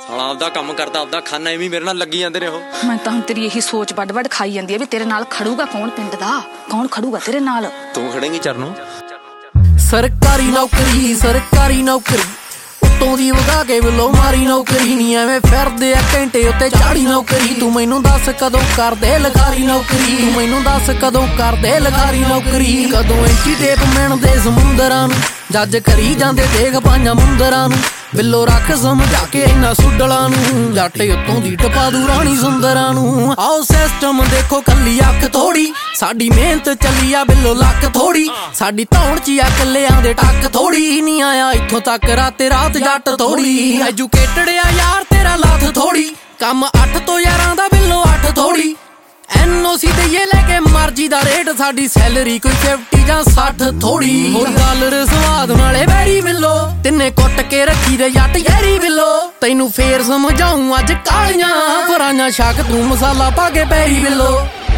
ਆਪਦਾ ਕੰਮ ਕਰਦਾ, ਆਪਦਾ ਖਾਨਾ, ਐਵੇਂ ਮੇਰੇ ਨਾਲ ਲੱਗੀ ਜਾਂਦੇ ਨੇ ਉਹ। ਮੈਂ ਤਾਂ ਹੁਣ ਤੇਰੀ ਇਹੀ ਸੋਚ ਵੱਡ ਖਾਈ ਜਾਂਦੀ ਹੈ ਵੀ ਤੇਰੇ ਨਾਲ ਖੜੂਗਾ ਕੌਣ, ਪਿੰਡ ਦਾ ਕੌਣ ਖੜੂਗਾ ਤੇਰੇ ਨਾਲ? ਤੂੰ ਖੜੇਂਗੀ ਚਰਨੋਂ? ਸਰਕਾਰੀ ਨੌਕਰੀ, ਸਰਕਾਰੀ ਨੌਕਰੀ ਉੱਤੋਂ ਦੀ ਵਗਾ ਕੇ ਵੱਲੋਂ ਮਾਰੀ ਨੌਕਰੀ ਨੀ ਐਵੇਂ ਫਿਰਦੇ ਆ ਘੰਟੇ ਉੱਤੇ ਚਾੜੀ ਨੌਕਰੀ। ਤੂੰ ਮੈਨੂੰ ਦੱਸ ਕਦੋਂ ਕਰਦੇ ਲਖਾਰੀ ਨੌਕਰੀ, ਤੂੰ ਮੈਨੂੰ ਦੱਸ ਕਦੋਂ ਕਰਦੇ ਲਖਾਰੀ ਨੌਕਰੀ। ਕਦੋਂ ਐਂਟੀ ਟੇਪ ਮਿਣਦੇ ਸਮੁੰਦਰਾਂ ਨੂੰ, ਜੱਜ ਕਰੀ ਜਾਂਦੇ ਦੇਖ ਪਾਈਆਂ ਮੁੰਦਰਾਂ ਨੂੰ। ਬਿੱਲੋ ਰੱਖ ਸਮਝਾ ਕੇ ਇੰਨਾ ਸੁੱਡਲਾਂ ਨੂੰ, ਜੱਟ ਉੱਤੋਂ ਦੀ ਟਪਾ ਦੂ ਰਾਣੀ ਸੁੰਦਰਾਂ ਨੂੰ। ਆਓ ਸਿਸਟਮ ਦੇਖੋ ਕੱਲੀ ਅੱਖ ਥੋੜੀ, ਸਾਡੀ ਮਿਹਨਤ ਚੱਲੀ ਆ ਬਿੱਲੋ ਲੱਕ ਥੋੜੀ। ਸਾਡੀ ਧੌਣ ਚ ਆ ਕੱਲਿਆਂ ਦੇ ਟੱਕ ਥੋੜੀ, ਨਹੀਂ ਆਇਆ ਇੱਥੋਂ ਤੱਕ ਰਾਤੇ ਰਾਤ ਜੱਟ ਥੋੜੀ। ਐਜੂਕੇਟਡ ਆ ਯਾਰ ਤੇਰਾ ਲੱਥ ਥੋੜੀ, ਕੰਮ 8 ਤੋਂ 11 ਦਾ ਬਿੱਲੋ 8 ਥੋੜੀ। NOC ਦਈਏ ਲੈ ਕੇ ਮਰਜੀ ਦਾ ਰੇਟ, ਸਾਡੀ ਸੈਲਰੀ ਕੋਈ 50 ਜਾਂ 60 ਥੋੜੀ। ਹੋਰ ਡਾਲਰ ਸਵਾਦ ਨਾਲੇ ਬੈਰੀ ਬਿੱਲੋ, ਤਿੰਨੇ ਕੁੱਟ ਕੇ ਰੱਖੀ ਦੇ ਜੱਟ ਯਾਰੀ ਬਿੱਲੋ। ਤੈਨੂੰ ਫੇਰ ਸਮਝਾਉਂ ਅੱਜ ਕਾਲੀਆਂ ਫਰਾਈਆਂ ਸ਼ੱਕ, ਤੂੰ ਮਸਾਲਾ ਪਾ ਕੇ ਪੈਰੀ ਬਿੱਲੋ।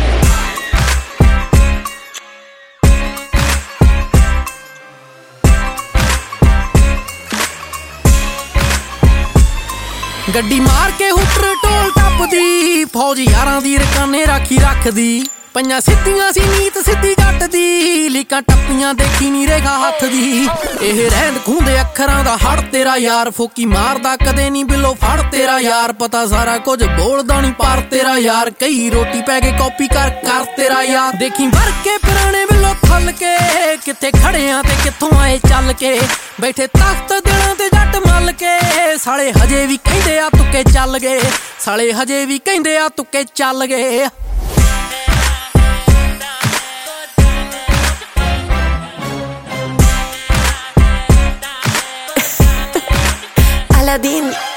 ਗੱਡੀ ਮਾਰ ਕੇ ਹੁੱਟਰ ਢੋਲ ਟੱਪਦੀ, ਫੌਜ ਯਾਰਾਂ ਦੀ ਰਕਾਨੇ ਰਾਖੀ ਰੱਖਦੀ। ਪੰਜਾਂ ਸਿੱਧੀਆਂ ਸੀ ਨੀਤ ਸਿੱਧੀ ਜੱਟ ਦੀ, ਲੀਕਾਂ ਟੱਪੀਆਂ ਦੇਖੀ ਨੀ ਰੇਖਾ ਹੱਥ ਦੀ। ਇਹ ਰਹਿੰਦ ਖੂੰਦੇ ਅੱਖਰਾਂ ਦਾ ਹੜ ਤੇਰਾ ਯਾਰ, ਫੋਕੀ ਮਾਰਦਾ ਕਦੇ ਨੀ ਬਿੱਲੋ ਫੜ ਤੇਰਾ ਯਾਰ। ਪਤਾ ਸਾਰਾ ਕੁਝ ਬੋਲਦਾ ਨੀ ਪਰ ਤੇਰਾ ਯਾਰ, ਕਈ ਰੋਟੀ ਪੈ ਕੇ ਕਾਪੀ ਕਰ ਤੇਰਾ ਯਾਰ। ਦੇਖੀ ਵਰ ਕੇ ਪੁਰਾਣੇ ਬਿੱਲੋ ਥੱਲ ਕੇ, ਕਿੱਥੇ ਖੜੇ ਆ ਤੇ ਕਿੱਥੋਂ ਆਏ ਚੱਲ ਕੇ। ਬੈਠੇ ਤਖਤ ਦਿਲਾਂ ਤੇ ਜੱਟ ਮੱਲ ਕੇ, ਸਾਲੇ ਹਜੇ ਵੀ ਕਹਿੰਦੇ ਆ ਤੁੱਕੇ ਚੱਲ ਗਏ, ਸਾਲੇ ਹਜੇ ਵੀ ਕਹਿੰਦੇ ਆ ਤੁੱਕੇ ਚੱਲ ਗਏ। Aladdin